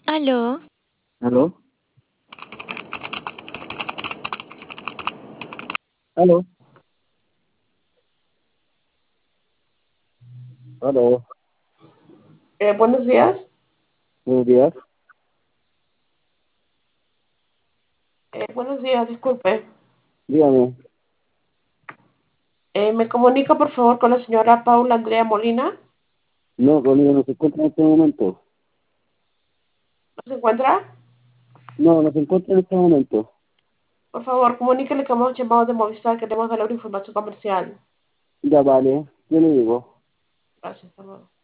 Aló, ¿Aló? ¿Aló? ¿Aló? Buenos días. Buenos días. Buenos días, disculpe. Dígame. ¿Me comunica por favor con la señora Paula Andrea Molina? No, conmigo no se encuentra en este momento. ¿No se encuentra? No, no se encuentra en este momento. Por favor, comuníquele que hemos llamado de Movistar, queremos darle una información comercial. Ya vale, yo le digo. Gracias, hasta luego.